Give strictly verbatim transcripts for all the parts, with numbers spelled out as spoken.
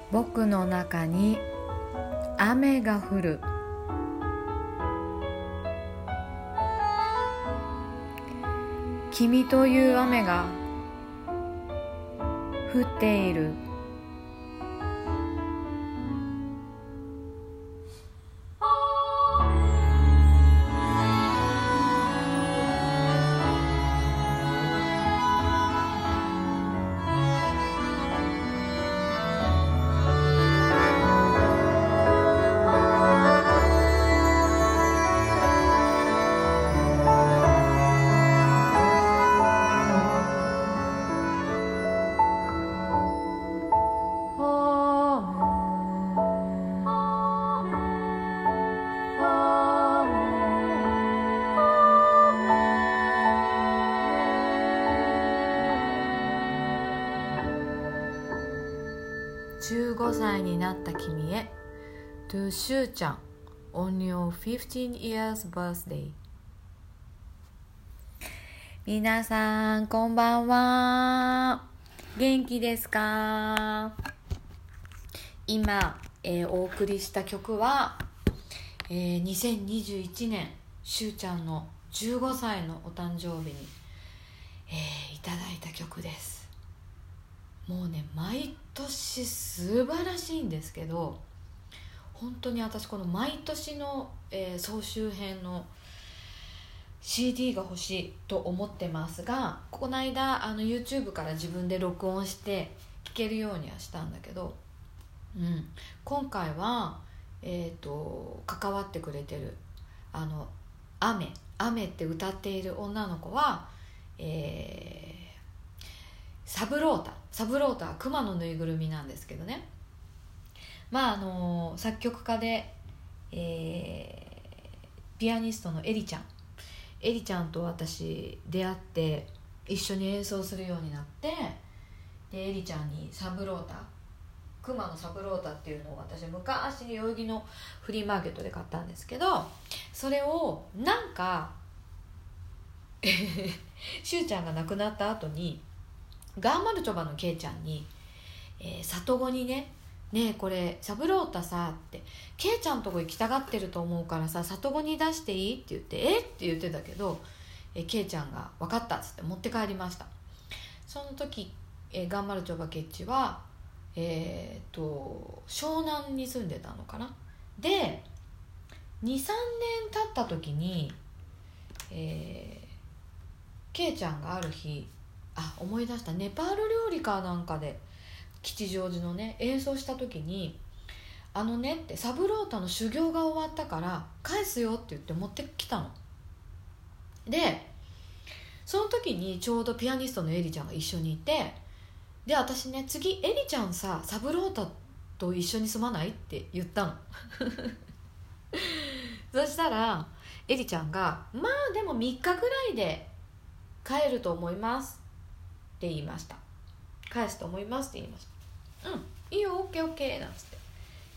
僕の中に雨が降る。君という雨が降っている。じゅうごさいになった君へ To しゅうちゃん On your fifteen years birthday。 皆さんこんばんは。元気ですか？今、えー、お送りした曲は、えー、にせんにじゅういちねんしゅうちゃんのじゅうごさいのお誕生日に、えー、いただいた曲です。もうね、毎年素晴らしいんですけど、本当に私この毎年の、えー、総集編の シーディー が欲しいと思ってますが、この間あの YouTube から自分で録音して聴けるようにはしたんだけど、うん、今回は、えーと、関わってくれてるあの雨雨って歌っている女の子は、えーサブロータサブロータは熊のぬいぐるみなんですけどね、まああの作曲家で、えー、ピアニストのエリちゃんエリちゃんと私出会って一緒に演奏するようになって、でエリちゃんにサブロータ熊のサブロータっていうのを私昔代々木のフリーマーケットで買ったんですけど、それをなんかしゅうちゃんが亡くなった後にガーマルチョバのケイちゃんに、えー、里子にねねえこれサブロータさってケイちゃんとこ行きたがってると思うからさ里子に出していいって言ってえって言ってたけど、えー、ケイちゃんが分かったっつって持って帰りました。その時、えー、ガーマルチョバケイチはえー、と湘南に住んでたのかな。で にさんねん経った時に、えー、ケイちゃんがある日あ思い出した、ネパール料理かなんかで吉祥寺のね演奏した時にあのねってサブロータの修行が終わったから返すよって言って持ってきたので、その時にちょうどピアニストのエリちゃんが一緒にいて、で私ね次エリちゃんさサブロータと一緒に住まないって言ったのそしたらエリちゃんがまあでもみっかぐらいで帰ると思いますって言いました。返すと思いますって言いました。うん、いいよ、オッケーオッケーなんつって。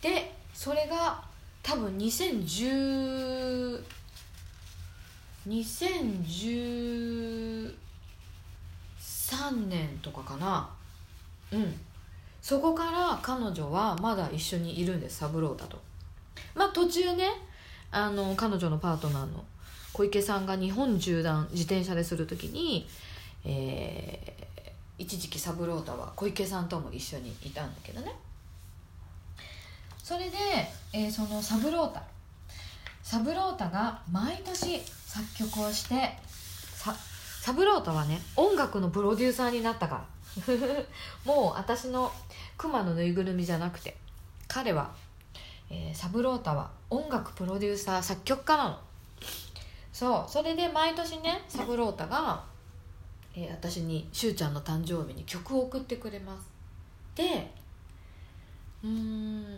で、それが多分にせんじゅう、にせんじゅうさんねんとかかな。うん。そこから彼女はまだ一緒にいるんです、サブロータと。まあ途中ね、あの彼女のパートナーの小池さんが日本縦断自転車でするときに、えー一時期サブロータは小池さんとも一緒にいたんだけどね。それで、えー、そのサブロータサブロータが毎年作曲をしてササブロータはね音楽のプロデューサーになったからもう私の熊のぬいぐるみじゃなくて彼は、えー、サブロータは音楽プロデューサー作曲家なの。そうそれで毎年ねサブロータがえー、私にしゅうちゃんの誕生日に曲を送ってくれます。でうーん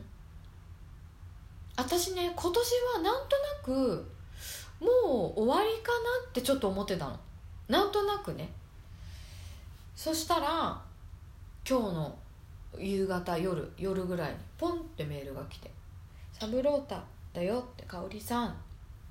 私ね今年はなんとなくもう終わりかなってちょっと思ってたの、なんとなくね。そしたら今日の夕方夜夜ぐらいにポンってメールが来て、サブロータだよって香織さん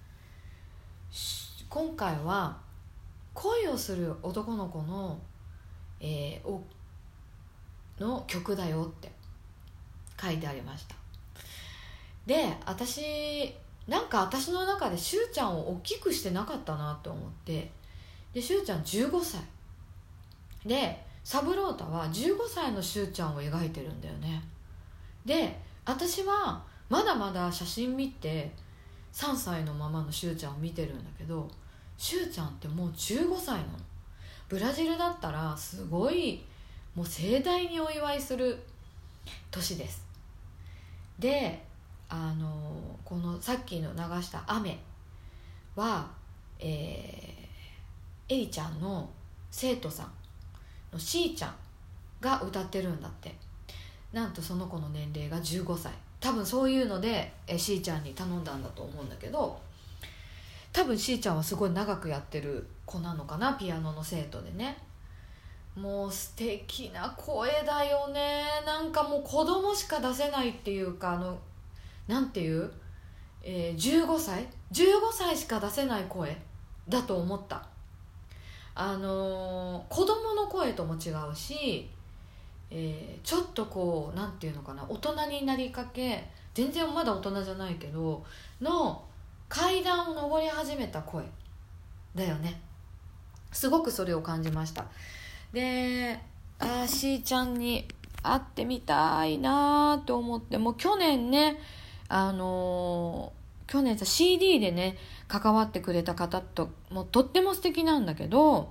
今回は恋をする男の子の、えー、おの曲だよって書いてありました。で私なんか私の中でしゅうちゃんを大きくしてなかったなと思って、でしゅうちゃんじゅうごさいで三郎太はじゅうごさいのしゅうちゃんを描いてるんだよね。で私はまだまだ写真見てさんさいのままのしゅうちゃんを見てるんだけど、しゅうちゃんってもうじゅうごさいなの。ブラジルだったらすごいもう盛大にお祝いする年です。であのこのさっきの流した雨は、えー、エリちゃんの生徒さんのしーちゃんが歌ってるんだって。なんとその子の年齢がじゅうごさい。多分そういうのでえしーちゃんに頼んだんだと思うんだけど、多分しーちゃんはすごい長くやってる子なのかな、ピアノの生徒でね。もう素敵な声だよね。なんかもう子供しか出せないっていうか、あのなんていう、えー、じゅうごさいじゅうごさいしか出せない声だと思った。あのー、子供の声とも違うし、えー、ちょっとこうなんていうのかな、大人になりかけ、全然まだ大人じゃないけどの階段を上り始めた声だよね。すごくそれを感じました。で、あーしーちゃんに会ってみたいなと思って、もう去年ね、あのー、去年さ シーディー でね関わってくれた方ともうとっても素敵なんだけど、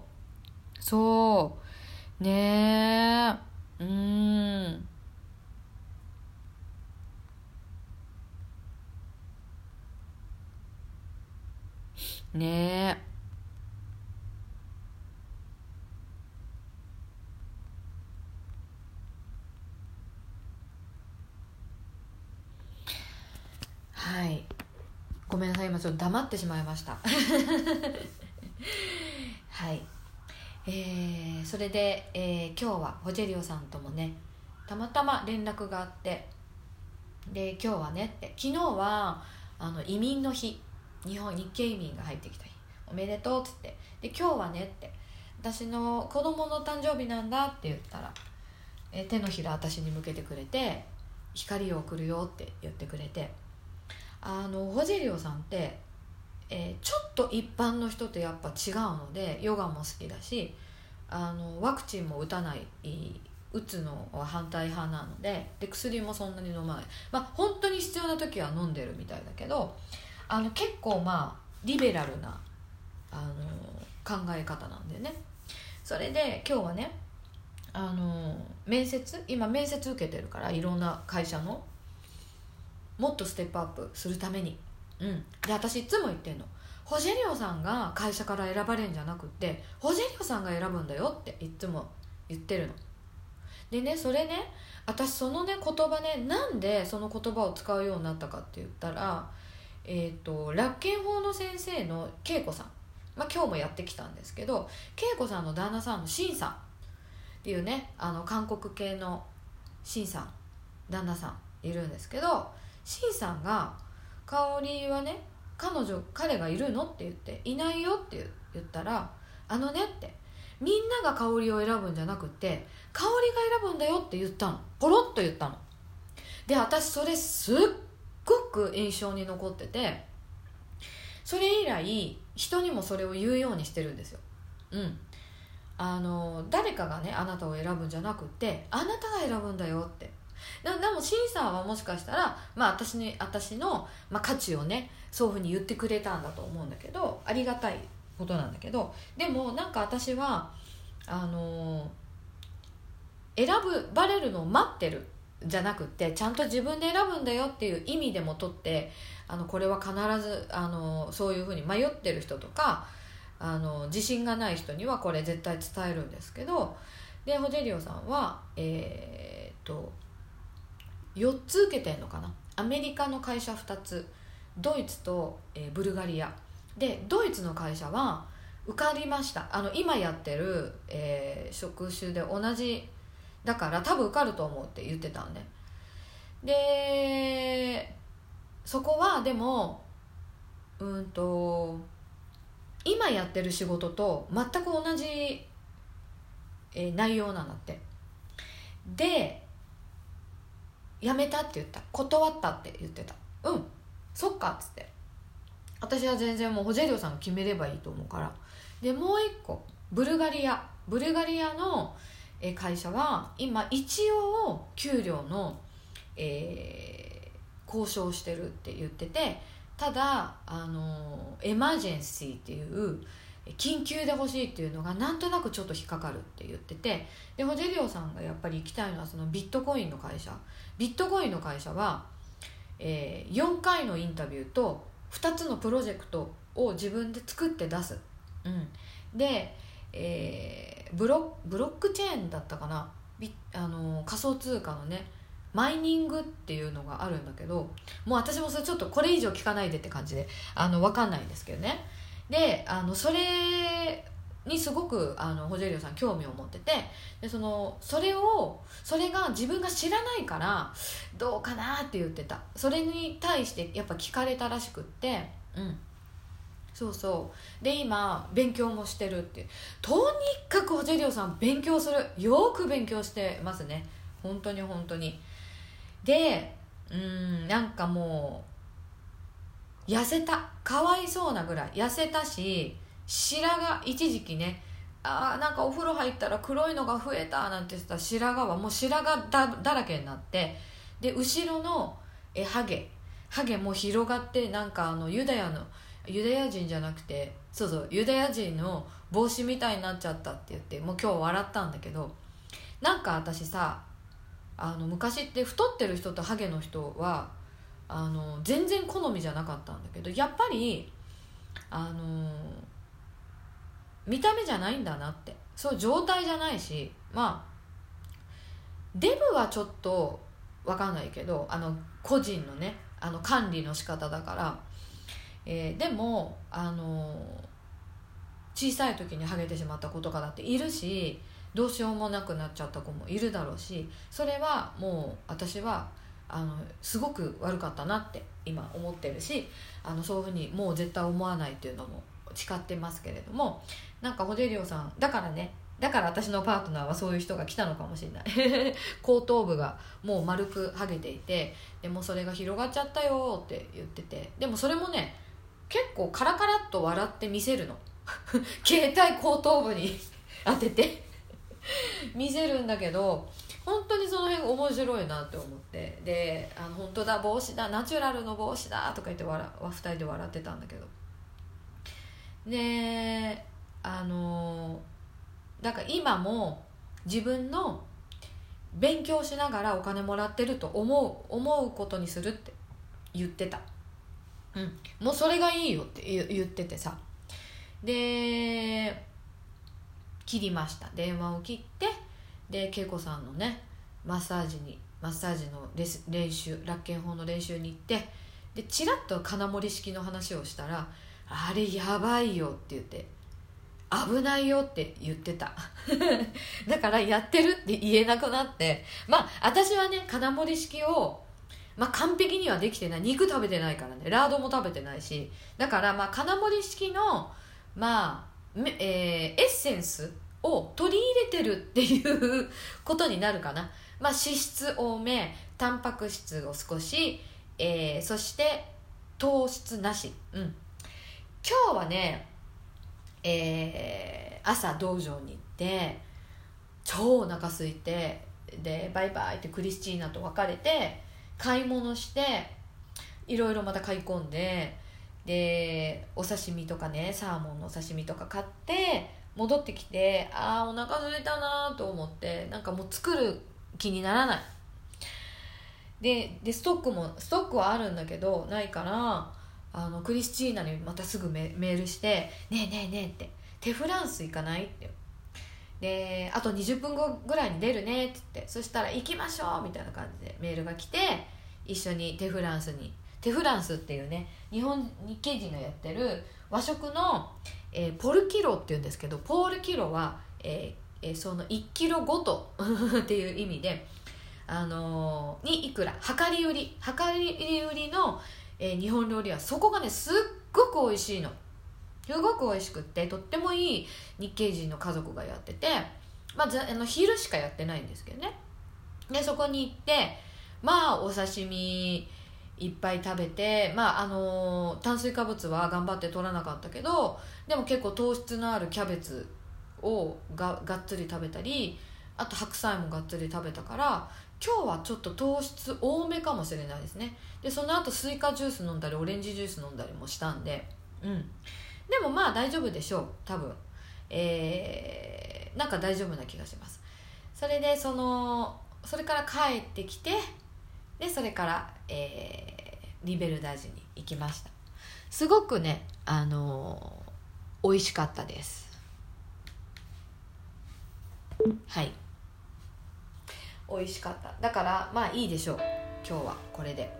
そうねえ、うーんねえ、はい、ごめんなさい、今ちょっと黙ってしまいましたはい、えー、それで、えー、今日はホジェリオさんともねたまたま連絡があって、で今日はねって、昨日はあの移民の日、日本日系移民が入ってきた日、おめでとうっつって、で今日はねって、私の子供の誕生日なんだって言ったら、え手のひら私に向けてくれて、光を送るよって言ってくれて、あのホジェリオさんって、えー、ちょっと一般の人とやっぱ違うので、ヨガも好きだし、あのワクチンも打たない、打つのは反対派なので、で薬もそんなに飲まない、まあ本当に必要な時は飲んでるみたいだけど、あの結構まあリベラルなあの考え方なんでね。それで今日はね、あの面接、今面接受けてるから、いろんな会社のもっとステップアップするために、うん、で私いつも言ってんの、ホジェリオさんが会社から選ばれるんじゃなくてホジェリオさんが選ぶんだよっていつも言ってるのでね。それね、私そのね言葉ね、なんでその言葉を使うようになったかって言ったら、えっと楽健法の先生の恵子さん、まあ、今日もやってきたんですけど、恵子さんの旦那さんのシンさんっていうね、あの韓国系のシンさん、旦那さんいるんですけど、シンさんが香織はね、彼女彼がいるのって言って、いないよって言ったら、あのねって、みんなが香織を選ぶんじゃなくて香織が選ぶんだよって言ったの、ポロッと言ったので、私それすっごく印象に残ってて、それ以来人にもそれを言うようにしてるんですよ。うんあの誰かがねあなたを選ぶんじゃなくて、あなたが選ぶんだよって。でもシンさんはもしかしたら、まあ、私に私の、まあ、価値をねそういうふうに言ってくれたんだと思うんだけど、ありがたいことなんだけど、でもなんか私はあの選ばれるのを待ってるじゃなくて、ちゃんと自分で選ぶんだよっていう意味でもとって、あのこれは必ずあのそういうふうに迷ってる人とか、あの自信がない人にはこれ絶対伝えるんですけど、でホジェリオさんはえー、っとよっつ受けてんのかな、アメリカの会社ふたつ、ドイツと、えー、ブルガリアで、ドイツの会社は受かりました。あの今やってる、えー、職種で同じだから多分受かると思うって言ってたんね。でそこはでもうんと今やってる仕事と全く同じ、えー、内容なんだって。でやめたって言った、断ったって言ってた。うん、そっかっつって、私は全然もうホジェリオさんが決めればいいと思うから。でもう一個ブルガリアブルガリアの会社は今一応給料の、えー、交渉してるって言ってて、ただあのエマージェンシーっていう緊急で欲しいっていうのがなんとなくちょっと引っかかるって言ってて、でホジェリオさんがやっぱり行きたいのはそのビットコインの会社。ビットコインの会社は、えー、よんかいのインタビューとふたつのプロジェクトを自分で作って出す、うん、で、えー、ブロ、ブロックチェーンだったかな、ビあの仮想通貨のねマイニングっていうのがあるんだけど、もう私もそれちょっとこれ以上聞かないでって感じであの分かんないんですけどね。であのそれにすごくあのホジェリオさん興味を持ってて、でそのそれをそれが自分が知らないからどうかなって言ってた。それに対してやっぱ聞かれたらしくって、うんそうそうで今勉強もしてるって。とにかくホジェリオさん勉強する、よく勉強してますね、本当に本当に。でうんなんかもう痩せた、かわいそうなぐらい痩せたし、白髪一時期ね、あーなんかお風呂入ったら黒いのが増えたなんて言ってた白髪はもう白髪 だ, だらけになって、で後ろのえハゲハゲも広がって、なんかあのユダヤのユダヤ人じゃなくてそうそうユダヤ人の帽子みたいになっちゃったって言って、もう今日笑ったんだけど、なんか私さあの昔って太ってる人とハゲの人はあの全然好みじゃなかったんだけど、やっぱりあの見た目じゃないんだなって、そう状態じゃないし、まあデブはちょっと分かんないけど、あの個人のねあの管理の仕方だから、えー、でもあの小さい時にハゲてしまった子とかだっているし、どうしようもなくなっちゃった子もいるだろうし、それはもう私はあのすごく悪かったなって今思ってるし、あのそういうふうにもう絶対思わないっていうのも誓ってますけれども、なんかホジェリオさんだからね、だから私のパートナーはそういう人が来たのかもしれない後頭部がもう丸くハゲていて、でもそれが広がっちゃったよって言ってて、でもそれもね結構カラカラっと笑って見せるの携帯後頭部に当てて見せるんだけど、本当にその辺面白いなって思って、であの本当だ帽子だナチュラルの帽子だとか言って笑ふたりで笑ってたんだけど、であのだから今も自分の勉強しながらお金もらってると思う思うことにするって言ってた、うん、もうそれがいいよって言っててさ、で切りました、電話を切って、で恵子さんのねマッサージにマッサージのレス練習ラッケン法の練習に行って、でチラッと金森式の話をしたら、あれやばいよって言って危ないよって言ってただからやってるって言えなくなって、まあ私はね金森式を、まあ、完璧にはできてない、肉食べてないからね、ラードも食べてないし、だからまあ金森式のまあ、えー、エッセンスを取り入れてるっていうことになるかな。まあ脂質多め、タンパク質を少し、えー、そして糖質なし、うん、今日はねえー、朝道場に行って超お腹空いて、でバイバイってクリスチーナと別れて買い物して、いろいろまた買い込んで、でお刺身とかねサーモンのお刺身とか買って戻ってきて、あーお腹空いたなと思って、なんかもう作る気にならないで、でストックもストックはあるんだけどないから、あのクリスチーナにまたすぐ メ, メールして「ねえねえねえ」って「テフランス行かない?」ってであとにじゅっぷんごぐらいに出るねって言って、そしたら「行きましょう」みたいな感じでメールが来て、一緒にテフランスにテフランスっていうね日本日系人がやってる和食の、えー、ポルキロっていうんですけど、ポールキロは、えーえー、そのいちキロごとっていう意味で、あのー、にいくら量り売り量り売りのえー、日本料理はそこがねすっごく美味しいの、すごく美味しくってとってもいい日系人の家族がやってて、まあ、あの昼しかやってないんですけどね。でそこに行ってまあお刺身いっぱい食べて、まああの炭水化物は頑張って取らなかったけど、でも結構糖質のあるキャベツを が, がっつり食べたり、あと白菜もがっつり食べたから、今日はちょっと糖質多めかもしれないですね。でその後スイカジュース飲んだりオレンジジュース飲んだりもしたんで、うんでもまあ大丈夫でしょう多分。えー、なんか大丈夫な気がします。それでそのそれから帰ってきて、でそれから、えー、リベルダージに行きました。すごくね、あのー、美味しかったです。はい美味しかった。だからまあいいでしょう今日はこれで。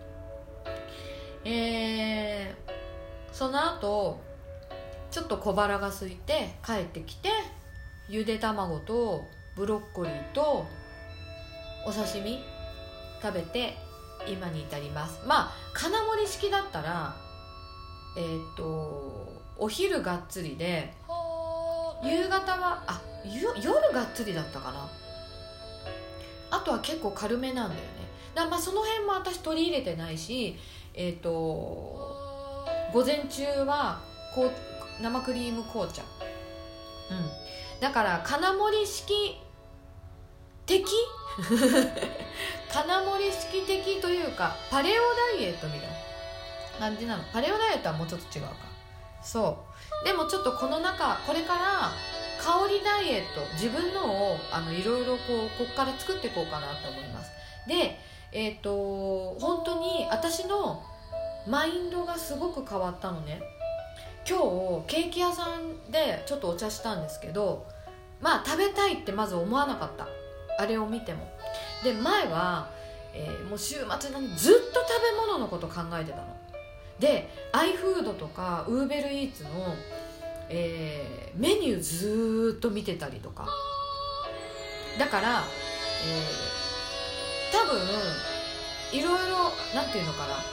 えー、その後ちょっと小腹が空いて帰ってきて、ゆで卵とブロッコリーとお刺身食べて今に至ります。まあ金盛り式だったらえっ、ー、とお昼がっつりで、夕方はあ夜がっつりだったかな。あとは結構軽めなんだよね。だからまあその辺も私取り入れてないし、えっ、ー、と午前中はこう生クリーム紅茶、うんだから金盛り式的金盛り式的というかパレオダイエットみたいな感じなの。パレオダイエットはもうちょっと違うか。そうでもちょっとこの中これから香りダイエット自分のをあのいろいろこうこっから作っていこうかなと思います。でえっ、ー、と本当に私のマインドがすごく変わったのね。今日ケーキ屋さんでちょっとお茶したんですけど、まあ食べたいってまず思わなかった、あれを見ても。で前は、えー、もう週末にずっと食べ物のこと考えてたので、アイフードとかウーベルイーツの、えー、メニューずーっと見てたりとか、だから、えー、多分いろいろなんていうのかな、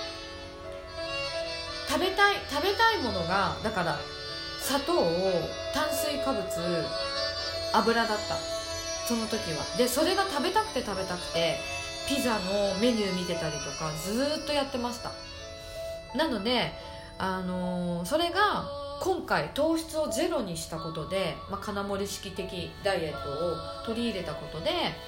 食べたい食べたいものが、だから砂糖、炭水化物、油だったその時は。でそれが食べたくて食べたくてピザのメニュー見てたりとかずーっとやってました。なので、あのー、それが今回糖質をゼロにしたことで、まあ、金盛り式的ダイエットを取り入れたことで、え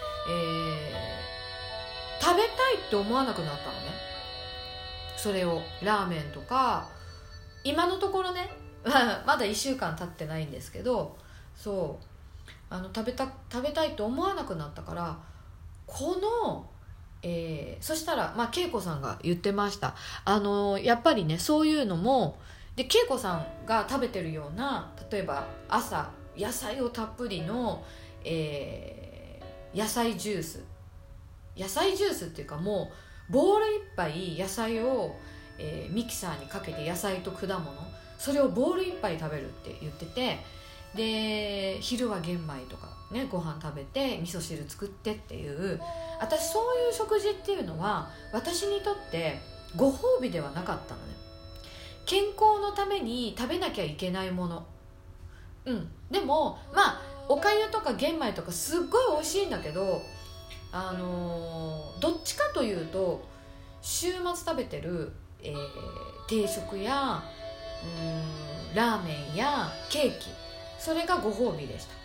ー、食べたいって思わなくなったのね。それをラーメンとか今のところねまだいっしゅうかん経ってないんですけど、そうあの食べた食べたいと思わなくなったから、この、えー、そしたら、まあ、恵子さんが言ってました。あのやっぱりねそういうのもで、恵子さんが食べてるような、例えば朝野菜をたっぷりの、えー、野菜ジュース野菜ジュースっていうか、もうボウルいっぱい野菜を、えー、ミキサーにかけて、野菜と果物それをボウルいっぱい食べるって言ってて、で昼は玄米とかね、ご飯食べて味噌汁作ってっていう、私そういう食事っていうのは私にとってご褒美ではなかったのね。健康のために食べなきゃいけないもの、うんでもまあおかゆとか玄米とかすっごい美味しいんだけど、あのー、どっちかというと週末食べてる、えー、定食やうーんラーメンやケーキ、それがご褒美でした。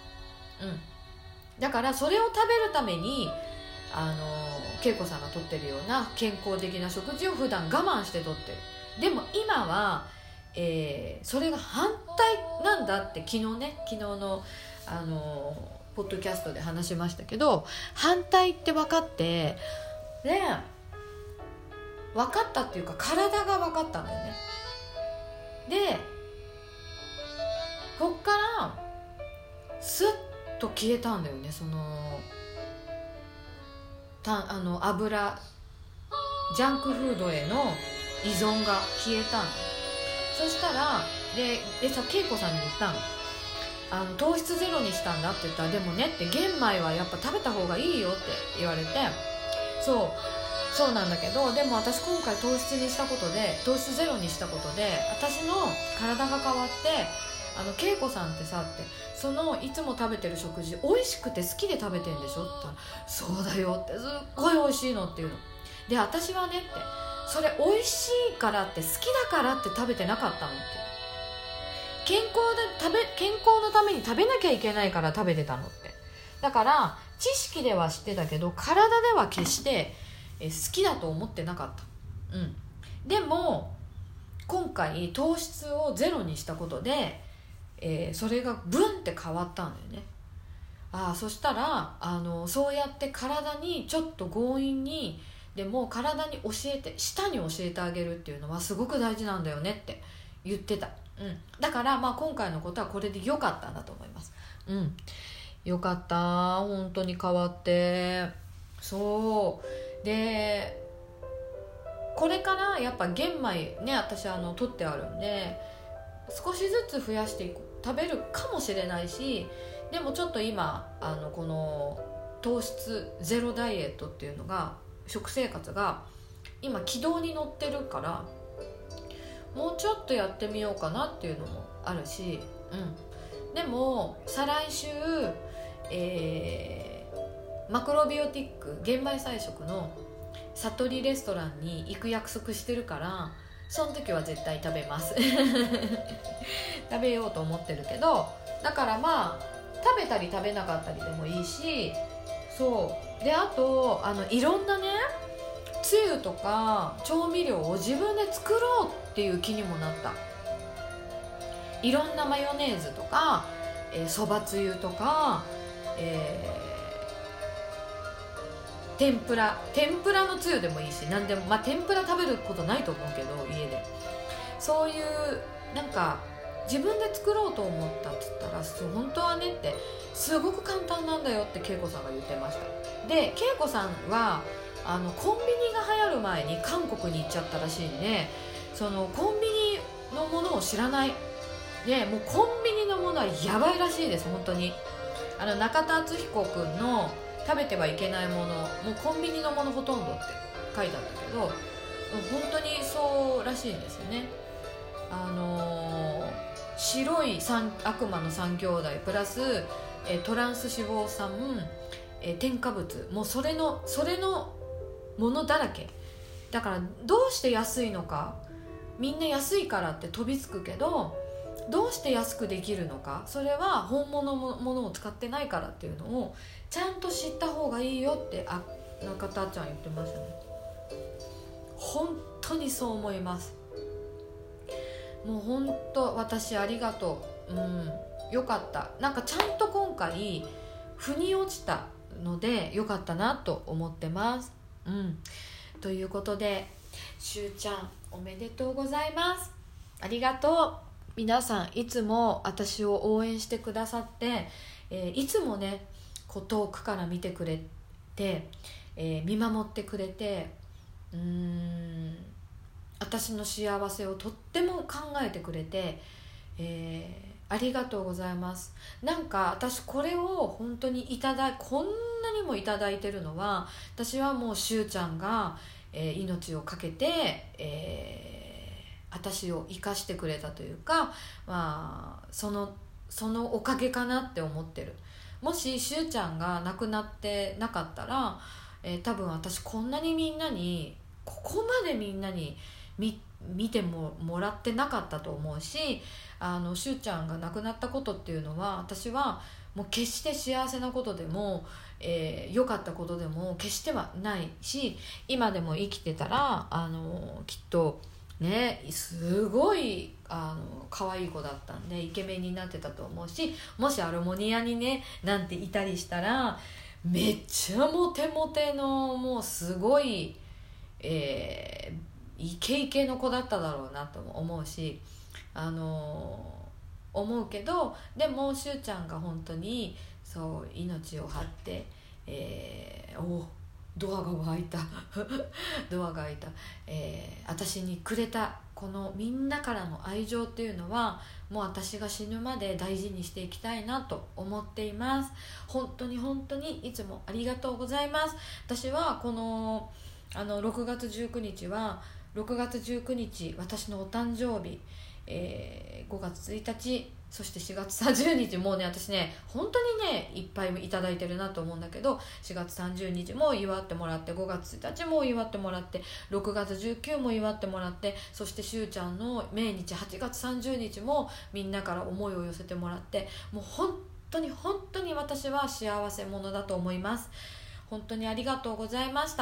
うんだからそれを食べるために、あのー、恵子さんがとってるような健康的な食事を普段我慢してとってる。でも今は、えー、それが反対なんだって、昨日ね昨日の、あのーポッドキャストで話しましたけど、反対って分かって、で分かったっていうか体が分かったんだよね。でこっからスッと消えたんだよね、そのたあの油ジャンクフードへの依存が消えたんだ。そしたらででさ恵子さんに言ったの、あの糖質ゼロにしたんだって言ったら、でもねって玄米はやっぱ食べた方がいいよって言われて、そうそうなんだけど、でも私今回糖質にしたことで糖質ゼロにしたことで私の体が変わって、 あの恵子さんってさってそのいつも食べてる食事美味しくて好きで食べてんでしょって言ったらそうだよってすっごい美味しいのっていうので私はねってそれ美味しいからって好きだからって食べてなかったのって健康で食べ健康のために食べなきゃいけないから食べてたのってだから知識では知ってたけど体では決してえ好きだと思ってなかった、うん、でも今回糖質をゼロにしたことで、えー、それがブンって変わったんだよね。ああそしたらあのそうやって体にちょっと強引にでも体に教えて舌に教えてあげるっていうのはすごく大事なんだよねって言ってた、うん、だからまあ今回のことはこれで良かったんだと思います。うんよかった本当に変わってそうでこれからやっぱ玄米ね私あの取ってあるんで少しずつ増やしていく食べるかもしれないしでもちょっと今あのこの糖質ゼロダイエットっていうのが食生活が今軌道に乗ってるからもうちょっとやってみようかなっていうのもあるし、うん、でも再来週えー、マクロビオティック玄米菜食の悟りレストランに行く約束してるからその時は絶対食べます食べようと思ってるけどだからまあ食べたり食べなかったりでもいいしそうであとあのいろんなねつゆとか調味料を自分で作ろうっていう気にもなったいろんなマヨネーズとかそば、えー、つゆとかえー、天ぷら天ぷらのつゆでもいいし何でもまあ天ぷら食べることないと思うけど家でそういうなんか自分で作ろうと思ったって言ったら本当はねってすごく簡単なんだよって恵子さんが言ってましたで恵子さんはあのコンビニが流行る前に韓国に行っちゃったらしいんでそのコンビニのものを知らないでもうコンビニのものはやばいらしいです本当にあの中田敦彦くんの食べてはいけないものもうコンビニのものほとんどって書いてあったけど本当にそうらしいんですよねあのー、白い悪魔の三兄弟プラス、えー、トランス脂肪酸、えー、添加物もうそれのそれのものだらけだからどうして安いのかみんな安いからって飛びつくけどどうして安くできるのかそれは本物のものを使ってないからっていうのをちゃんと知った方がいいよってあ中田ちゃん言ってましたね本当にそう思いますもう本当私ありがとううんよかったなんかちゃんと今回腑に落ちたのでよかったなと思ってますうんということでしゅうちゃんおめでとうございますありがとう皆さんいつも私を応援してくださって、えー、いつもねこう遠くから見てくれて、えー、見守ってくれてうーん私の幸せをとっても考えてくれて、えー、ありがとうございますなんか私これを本当にいただいこんなにもいただいてるのは私はもうしゅうちゃんが、えー、命を懸けて、えー私を生かしてくれたというか、まあ、そのそのおかげかなって思ってるもししゅうちゃんが亡くなってなかったら、えー、多分私こんなにみんなにここまでみんなに 見, 見てももらってなかったと思うしあのしゅうちゃんが亡くなったことっていうのは私はもう決して幸せなことでも良、えー、かったことでも決してはないし今でも生きてたらあのきっとね、すごいあの可愛い子だったんでイケメンになってたと思うしもしアルモニアにねなんていたりしたらめっちゃモテモテのもうすごい、えー、イケイケの子だっただろうなと思うしあの思うけどでもしゅうちゃんが本当にそう命を張って、えー、おドアが開いたドアが開いた、えー、私にくれたこのみんなからの愛情っていうのはもう私が死ぬまで大事にしていきたいなと思っています本当に本当にいつもありがとうございます私はこの、あのろくがつじゅうくにちはろくがつじゅうくにち私のお誕生日、 えー、ごがつついたち、そしてしがつさんじゅうにち、もうね私ね本当にねいっぱいいただいてるなと思うんだけど、しがつさんじゅうにちも祝ってもらって、ごがつついたちも祝ってもらって、ろくがつじゅうくにちも祝ってもらって、そしてしゅうちゃんの命日はちがつさんじゅうにちもみんなから思いを寄せてもらって、もう本当に本当に私は幸せ者だと思います。本当にありがとうございました。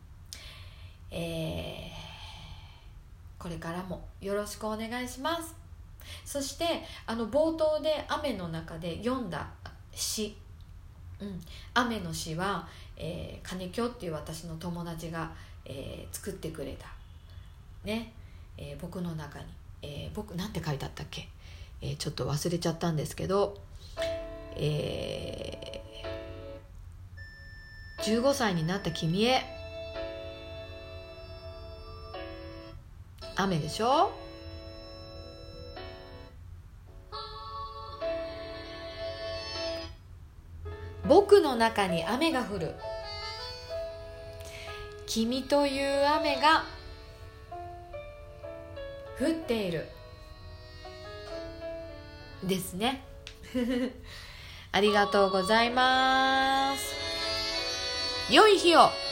えー、これからもよろしくお願いします。そしてあの冒頭で雨の中で読んだ詩、うん、雨の詩は、えー、金京っていう私の友達が、えー、作ってくれたね、えー、僕の中に、えー、僕なんて書いてあったっけ、えー、ちょっと忘れちゃったんですけど、えー、じゅうごさいになった君へ、雨でしょ。僕の中に雨が降る、君という雨が降っているですねありがとうございます。良い日を。